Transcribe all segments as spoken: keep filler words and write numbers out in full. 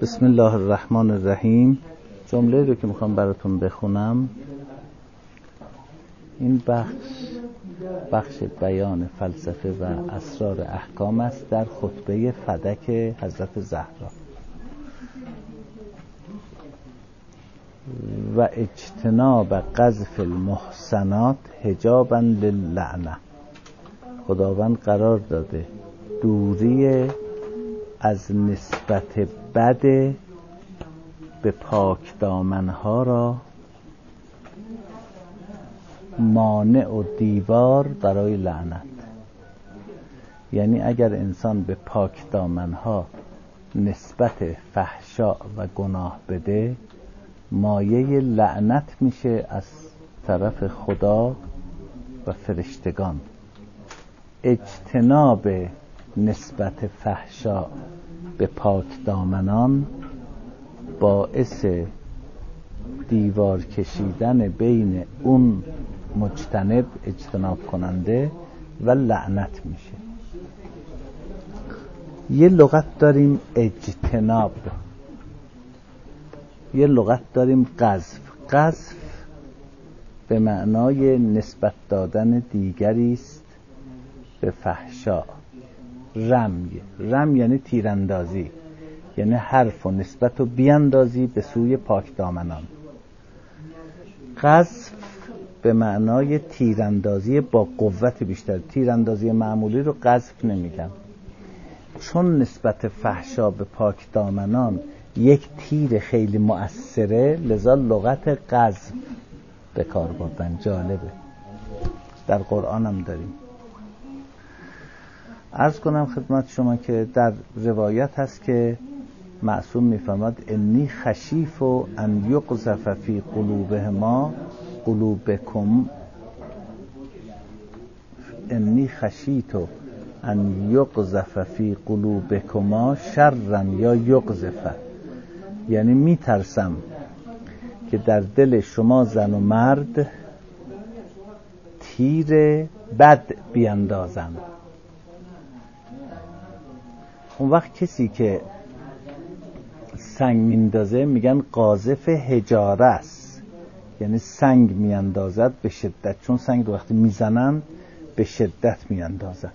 بسم الله الرحمن الرحیم. جمله رو که میخوام براتون بخونم، این بخش بخش بیان فلسفه و اسرار احکام است در خطبه فدک حضرت زهرا. و اجتناب قذف المحسنات حجابا للعنه. خداوند قرار داده دوری از نسبت بد به پاک دامنها را مانع و دیوار برای لعنت. یعنی اگر انسان به پاک دامنها نسبت فحشا و گناه بده، مایه لعنت میشه از طرف خدا و فرشتگان. اجتناب نسبت فحشا به پاک دامنان باعث دیوار کشیدن بین اون مجتنب اجتناب کننده و لعنت میشه. یه لغت داریم اجتناب، یه لغت داریم قذف. قذف به معنای نسبت دادن دیگری است به فحشا. رمی رم یعنی تیراندازی، یعنی حرف و نسبت و بیاندازی به سوی پاک دامنان. قذف به معنای تیراندازی با قوت بیشتر. تیراندازی معمولی رو قذف نمیگم، چون نسبت فحشا به پاک دامنان یک تیر خیلی مؤثره، لذا لغت قذف به کار بردن. جالبه، در قرآن هم داریم. عرض کنم خدمت شما که در روایت هست که معصوم میفرماد انی خشیف و ان یقذف فی قلوبهما قلوبکم انی خشیت و ان یقذف فی قلوبکما شرا یا یقذف. یعنی میترسم که در دل شما زن و مرد تیر بد بیاندازم. اون وقت کسی که سنگ میندازه میگن قاذف حجاره است، یعنی سنگ میاندازد به شدت، چون سنگ رو وقتی میزنن به شدت میاندازن.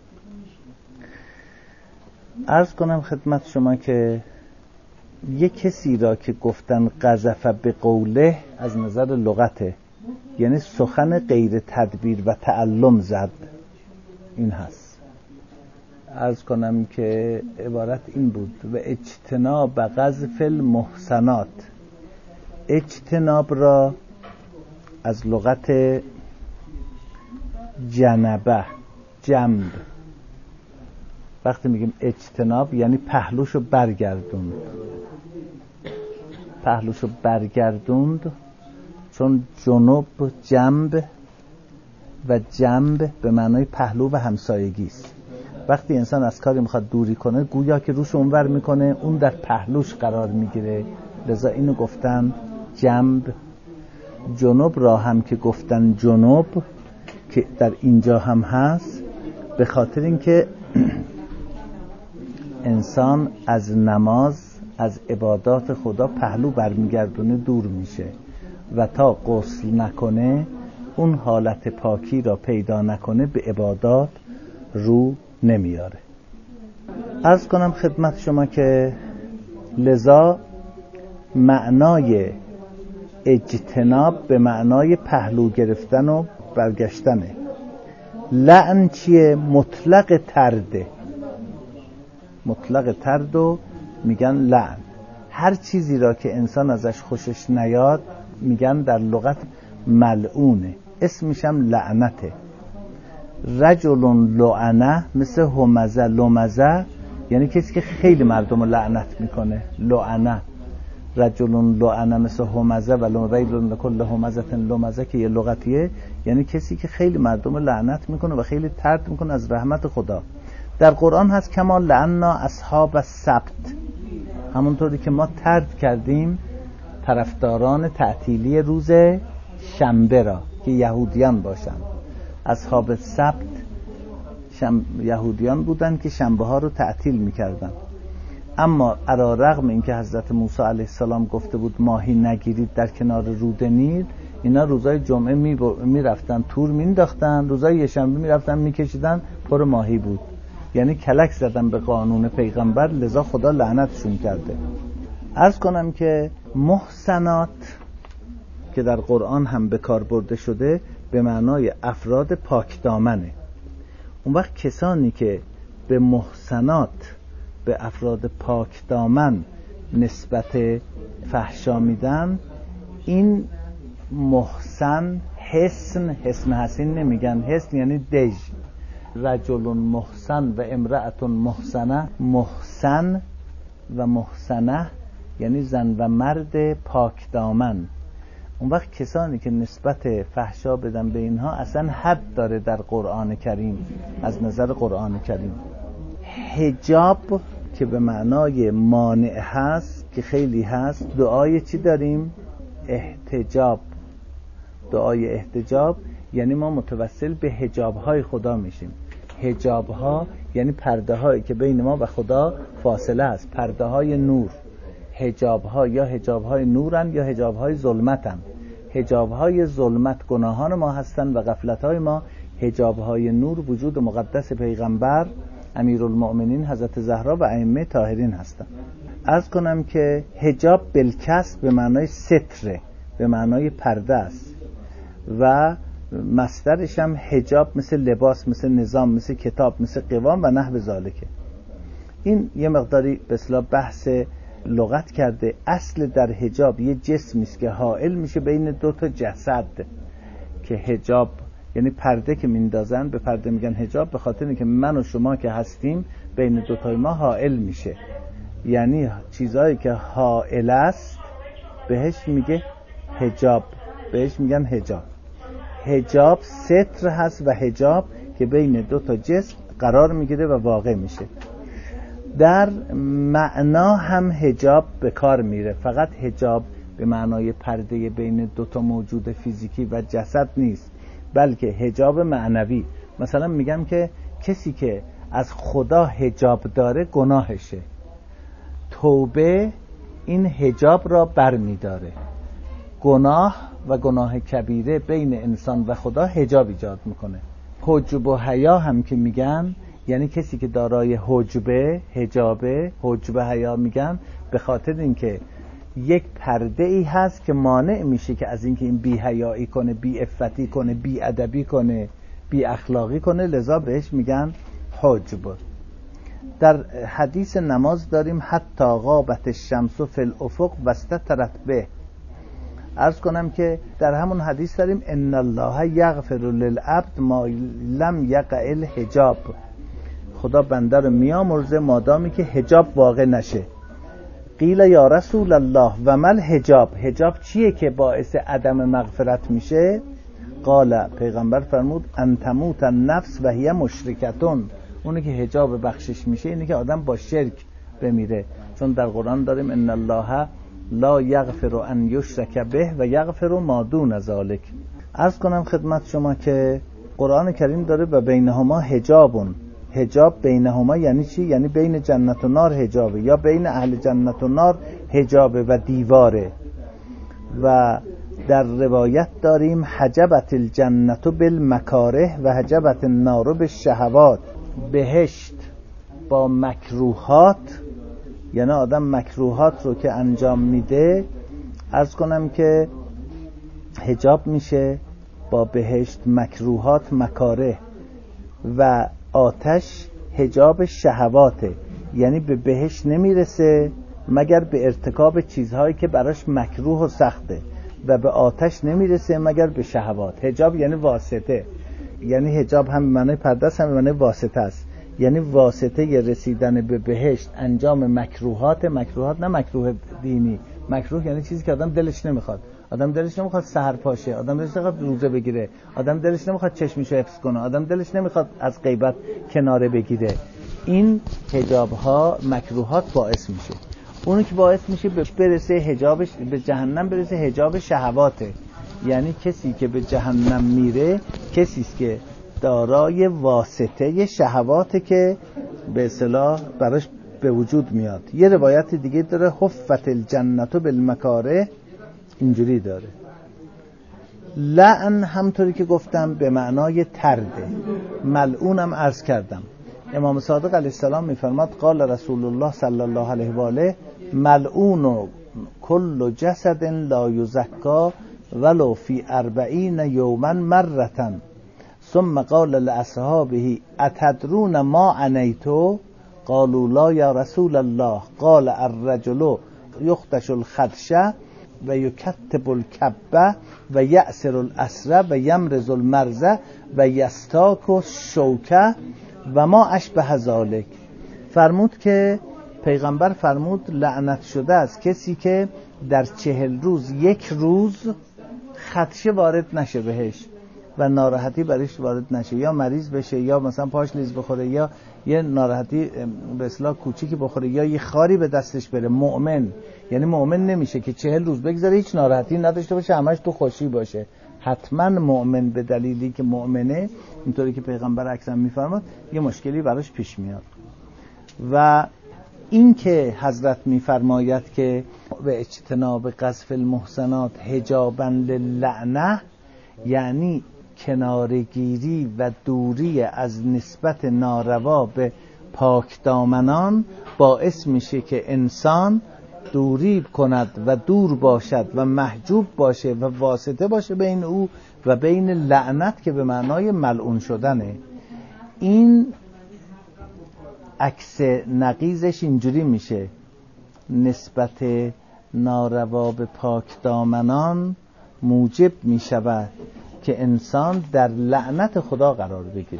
عرض کنم خدمت شما که یک کسی را که گفتن قذف به قوله از نظر لغته، یعنی سخن غیر تدبیر و تعلم زد، این هست. عرض کنم که عبارت این بود و اجتناب قذف المحسنات. اجتناب را از لغت جنبه، جنب، وقتی میگیم اجتناب یعنی پهلوشو برگردوند. پهلوشو برگردوند، چون جنوب جنب و جنب به معنای پهلو و همسایگی است. وقتی انسان از کاری میخواد دوری کنه، گویا که روش اونور میکنه، اون در پهلوش قرار میگیره، لذا اینو گفتن جنب. جنوب را هم که گفتن جنوب، که در اینجا هم هست، به خاطر اینکه انسان از نماز، از عبادات خدا پهلو برمیگردونه، دور میشه و تا غسل نکنه، اون حالت پاکی را پیدا نکنه، به عبادات رو نمیاره. عرض کنم خدمت شما که لذا معنای اجتناب به معنای پهلو گرفتن و برگشتنه. لعن چیه؟ مطلق ترده. مطلق تردو میگن لعن. هر چیزی را که انسان ازش خوشش نیاد میگن در لغت ملعونه، اسمش هم لعنته. رجل لعنه مثل همزه لمزه، یعنی کسی که خیلی مردم رو لعنت میکنه. لعنه رجل لعنه مثل همزه و ویل لکل همزه لمزه که یه لغتیه، یعنی کسی که خیلی مردم رو لعنت میکنه و خیلی طرد میکنه از رحمت خدا. در قرآن هست کما لعنا اصحاب السبت، همونطوری که ما طرد کردیم طرفداران تعطیلی روز شنبه را که یهودیان باشند. اصحاب السبت شم... یهودیان بودن که شنبه ها رو تعطیل میکردن. اما علی رغم اینکه حضرت موسی علیه السلام گفته بود ماهی نگیرید در کنار رود نیل، اینا روزای جمعه می, می رفتن تور می انداختن، روزای یکشنبه می رفتن می کشیدن، پر ماهی بود. یعنی کلک زدن به قانون پیغمبر، لذا خدا لعنتشون کرده. عرض کنم که محسنات که در قرآن هم به کار برده شده به معنای افراد پاکدامنه. اون وقت کسانی که به محسنات، به افراد پاکدامن نسبت فحشا میدن، این محسن، حسن، حسن حسین نمیگن، حسن یعنی دژ. رجل محسن و امرأة محسنه، محسن و محسنه یعنی زن و مرد پاکدامن. اون وقت کسانی که نسبت فحشا بدن به اینها اصلا حد داره در قرآن کریم، از نظر قرآن کریم. حجاب که به معنای مانع هست که خیلی هست، دعای چی داریم؟ احتجاب. دعای احتجاب یعنی ما متوسل به حجاب های خدا میشیم. حجاب ها یعنی پرده هایی که بین ما و خدا فاصله است، پرده های نور. حجاب ها یا حجاب های نورن یا حجاب های ظلمتن. حجاب های ظلمت گناهان ما هستن و غفلت های ما. حجاب های نور وجود مقدس پیغمبر امیرالمؤمنین حضرت زهرا و ائمه طاهرین هستن. عرض کنم که حجاب بالکسر به معنای ستره، به معنای پرده است و مصدرش هم حجاب مثل لباس، مثل نظام، مثل کتاب، مثل قوام و نحو ذالکه. این یه مقداری به اصطلاح بحث لغت کرده. اصل در حجاب یه جسمی است که حائل میشه بین دو تا جسد، که حجاب یعنی پرده که میندازن، به پرده میگن حجاب، به خاطر اینکه من و شما که هستیم بین دو تای ما حائل میشه. یعنی چیزایی که حائل است بهش میگه حجاب، بهش میگن حجاب. حجاب ستر هست و حجاب که بین دو تا جسم قرار میگیره و واقع میشه. در معنا هم حجاب به کار میره، فقط حجاب به معنای پرده بین دو تا موجود فیزیکی و جسد نیست، بلکه حجاب معنوی. مثلا میگم که کسی که از خدا حجاب داره گناهشه. توبه این حجاب را بر میداره. گناه و گناه کبیره بین انسان و خدا حجاب ایجاد میکنه. حجب و حیا هم که میگن یعنی کسی که دارای حجبه، حجابه، حجب حیا میگن، به خاطر اینکه یک پرده ای هست که مانع میشه که از اینکه این بی حیایی کنه، بی عفتی کنه، بی ادبی کنه، بی اخلاقی کنه، لذا بهش میگن حجب. در حدیث نماز داریم حتی غابت الشمس فی الافق واستترت به. عرض کنم که در همون حدیث داریم ان الله یغفر للعبد ما لم یقع الحجاب. خدا بنده رو میامرزه مادامی که حجاب واقع نشه. قیل یا رسول الله و مل حجاب، حجاب چیه که باعث عدم مغفرت میشه؟ قال، پیغمبر فرمود ان تموت النفس و هی مشرکتون. اونی که حجاب بخشش میشه اینه که آدم با شرک بمیره، چون در قرآن داریم ان الله لا یغفر ان یشرک به و یغفر ما دون ذلک. عرض کنم خدمت شما که قرآن کریم داره و بینهما حجابون. حجاب بینهما یعنی چی؟ یعنی بین جنت و نار حجابه، یا بین اهل جنت و نار حجابه و دیواره. و در روایت داریم حجبت الجنت بالمکاره و حجبت النار بالشهوات. بهشت با مکروهات، یعنی آدم مکروهات رو که انجام میده، عرض کنم که حجاب میشه با بهشت. مکروهات مکاره و آتش حجاب شهواته، یعنی به بهشت نمیرسه مگر به ارتکاب چیزهایی که براش مکروه و سخته، و به آتش نمیرسه مگر به شهوات. حجاب یعنی واسطه، یعنی حجاب هم معنی پرده است، هم معنی واسطه است. یعنی واسطه رسیدن به بهشت انجام مکروهات. مکروهات نه مکروه دینی، مکروه یعنی چیزی که آدم دلش نمیخواد. آدم دلش نمیخواد سحر پاشه، آدم دلش نمیخواد روزه بگیره، آدم دلش نمیخواد چشمشو حفظ کنه، آدم دلش نمیخواد از غیبت کناره بگیره. این حجاب ها مکروهات باعث میشه. اونی که باعث میشه برسه حجابش به جهنم برسه حجاب شهواته. یعنی کسی که به جهنم میره کسی است که دارای واسطه شهواته که به اصطلاح براش به وجود میاد. یه روایت دیگه داره حفت الجنت بالمکاره، اینجوری داره. لعن همطوری که گفتم به معنای ترده، ملعونم عرض کردم. امام صادق علیه السلام میفرماد قال رسول الله صلی الله علیه و آله ملعون کل جسد لا یزکا ولو فی اربعین یوما مرتا ثم قال لاصحابه اتدرون ما عنیتو قالوا لا یا رسول الله قال الرجل یخدش الخدشه و یکتب الکبه و یأسر الاسره و یمرز المرزه و یستاک الشوکه و ما اشبه ذالک. فرمود که پیغمبر فرمود لعنت شده است کسی که در چهل روز یک روز خدشه وارد نشه بهش و ناراحتی برش وارد نشه، یا مریض بشه، یا مثلا پاش لیز بخوره، یا یه ناراحتی به اصطلاح کوچیکی بخوره، یا یه خاری به دستش بره. مؤمن یعنی مؤمن نمیشه که چهل روز بگذره هیچ ناراحتی نداشته باشه، همش تو خوشی باشه. حتما مؤمن به دلیلی که مؤمنه، اینطوری که پیغمبر اکرم میفرماد، یه مشکلی براش پیش میاد. و این که حضرت میفرماید که به اجتناب قذف المحسنات حجابا للعنه، یعنی کنارگیری و دوری از نسبت ناروا به پاک دامنان باعث میشه که انسان دوری کند و دور باشد و محجوب باشه و واسطه باشه بین او و بین لعنت که به معنای ملعون شدنه. این عکس نقیضش اینجوری میشه: نسبت ناروا به پاک دامنان موجب میشود که انسان در لعنت خدا قرار بگیره.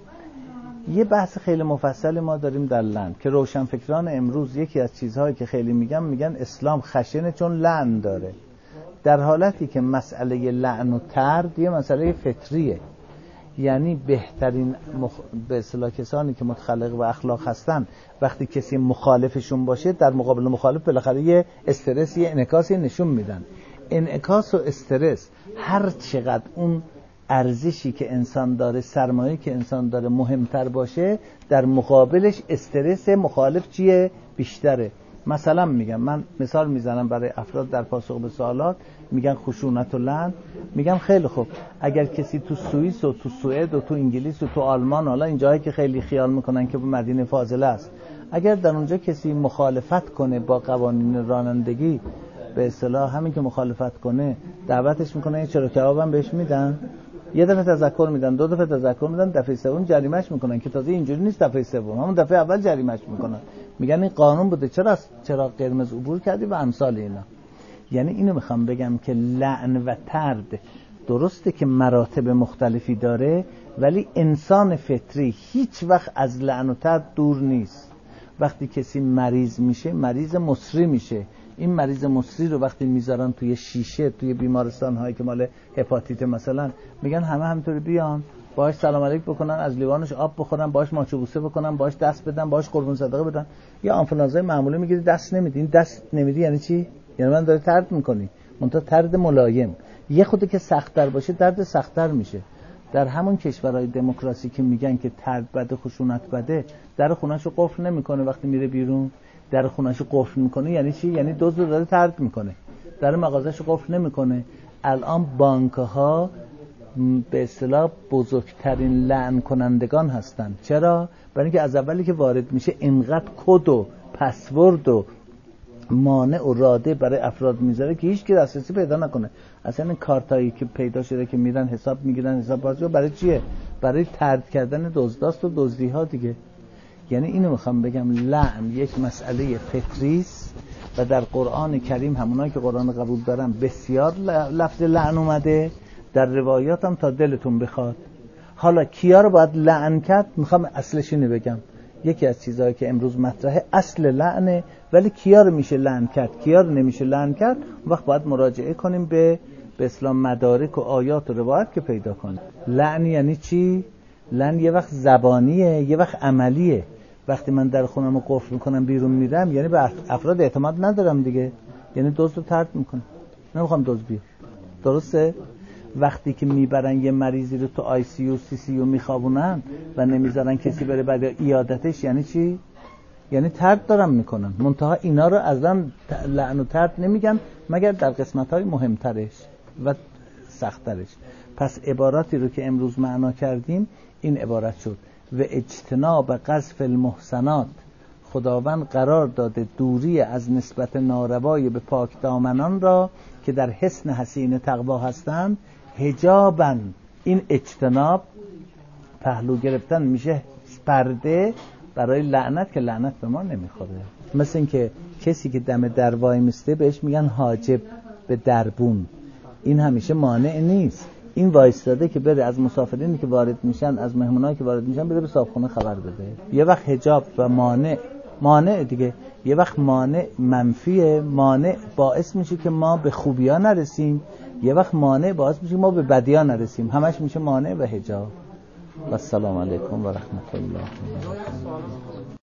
یه بحث خیلی مفصل ما داریم در لعن که روشنفکران امروز یکی از چیزهایی که خیلی میگن میگن اسلام خشنه چون لعن داره، در حالتی که مسئله لعن و طرد یه مسئله فطریه. یعنی بهترین مخ... به اصطلاح کسانی که متخلق و اخلاق هستن وقتی کسی مخالفشون باشه در مقابل مخالف بالاخره یه استرس، یه انعکاسی نشون میدن. انعکاس و استرس هر چقدر اون ارزشی که انسان داره، سرمایه‌ای که انسان داره مهمتر باشه، در مقابلش استرس مخالف چیه؟ بیشتره. مثلا میگم، من مثال میزنم برای افراد در پاسخ به سوالات، میگن خشونت و لعن. میگم خیلی خوب، اگر کسی تو سوئیس و تو سوئد و تو انگلیس و تو آلمان، حالا این جایی که خیلی خیال میکنن که مدینه فاضله است، اگر در اونجا کسی مخالفت کنه با قوانین رانندگی، به اصطلاح همین که مخالفت کنه دعوتش میکنه یه چرا کبابم بهش میدن، یه دفعه تذکر میدن، دو دفعه تذکر میدن، دفعه سوم جریمهش میکنن. که تازه اینجوری نیست دفعه سوم، همون دفعه اول جریمهش میکنن، میگن این قانون بوده، چرا چرا قرمز عبور کردی و امثال اینا. یعنی اینو میخوام بگم که لعن و طرد درسته که مراتب مختلفی داره، ولی انسان فطری هیچ وقت از لعن و طرد دور نیست. وقتی کسی مریض میشه، مریض مصری میشه، این مریض مصری رو وقتی میذارن توی شیشه توی بیمارستان هایی که مال هپاتیت مثلا، میگن همه همینطوری بیان باهاش سلام علیک بکنن، از لیوانش آب بخورن، باهاش ماچو بوسه بکنن، باهاش دست بدن، باهاش قربون صدقه بدن. یا آنفولانزای معمولی میگیری دست نمیدی. این دست نمیدی یعنی چی؟ یعنی من داره طرد میکنی، منتها طرد ملایم. یه خودی که سخت‌تر باشه درد سخت‌تر میشه. در همون کشورهای دموکراسی که میگن که طرد بده، خشونت بده، در خونه‌شو قفل نمیکنه وقتی میره بیرون، در خونه‌شو قفل میکنه یعنی چی؟ یعنی دزد رو داره طرد میکنه. در مغازه‌شو قفل نمیکنه. الان بانک‌ها به اصطلاح بزرگترین لعن کنندگان هستن. چرا؟ برای اینکه از اولی که وارد میشه اینقدر کد و پسورد و مانع و راده برای افراد میذاره که هیچ کی دسترسی پیدا نکنه. اصلا این کارتایی که پیدا شده که میرن حساب میگیرن، حساب بازی برای چیه؟ برای طرد کردن دزداست و دزدی‌ها دیگه. یعنی اینو میخوام بگم، لعن یک مسئله فطری است و در قرآن کریم همونایی که قرآن قبول دارن بسیار لفظ لعن اومده، در روایات هم تا دلتون بخواد. حالا کیا رو باید لعن کرد؟ میخوام اصلش اینو بگم. یکی از چیزهایی که امروز مطرحه اصل لعنه، ولی کیا رو میشه لعن کرد، کیا رو نمیشه لعن کرد، اون وقت باید مراجعه کنیم به به اسلام مدارک و آیات و روایات که پیدا کنیم. لعن یعنی چی؟ لعن یه وقت زبانیه، یه وقت عملیه. وقتی من در خونم رو قفل میکنم بیرون میرم، یعنی به افراد اعتماد ندارم دیگه، یعنی دزد رو طرد میکنم، نمیخوام دزد بیاد. درسته؟ وقتی که میبرن یه مریضی رو تو آی سی یو سی سی یو میخوابونن و نمیذارن کسی بره بعد عیادتش، یعنی چی؟ یعنی طرد دارن میکنن، منتها اینا رو اصلا لعن و طرد نمیگن مگر در قسمت‌های مهمترش و سخت‌ترش. پس عباراتی رو که امروز معنا کردیم این عبارت شد: و اجتناب قذف المحسنات، خداوند قرار داده دوری از نسبت ناروای به پاک دامنان را که در حسن حسین تقوا هستند حجابن. این اجتناب پهلو گرفتن میشه پرده برای لعنت که لعنت به ما نمیخوره. مثل این که کسی که دم در وای میسته بهش میگن حاجب به دربون، این همیشه مانع نیست. این وایستاده که بره از مسافرینی که وارد میشن، از مهمونایی که وارد میشن، بره به صاحبخونه خبر بده. یه وقت حجاب و مانع مانع دیگه، یه وقت مانع منفیه، مانع باعث میشه که ما به خوبیا نرسیم، یه وقت مانع باعث میشه که ما به بدیا نرسیم. همش میشه مانع و حجاب. و السلام علیکم و رحمت الله.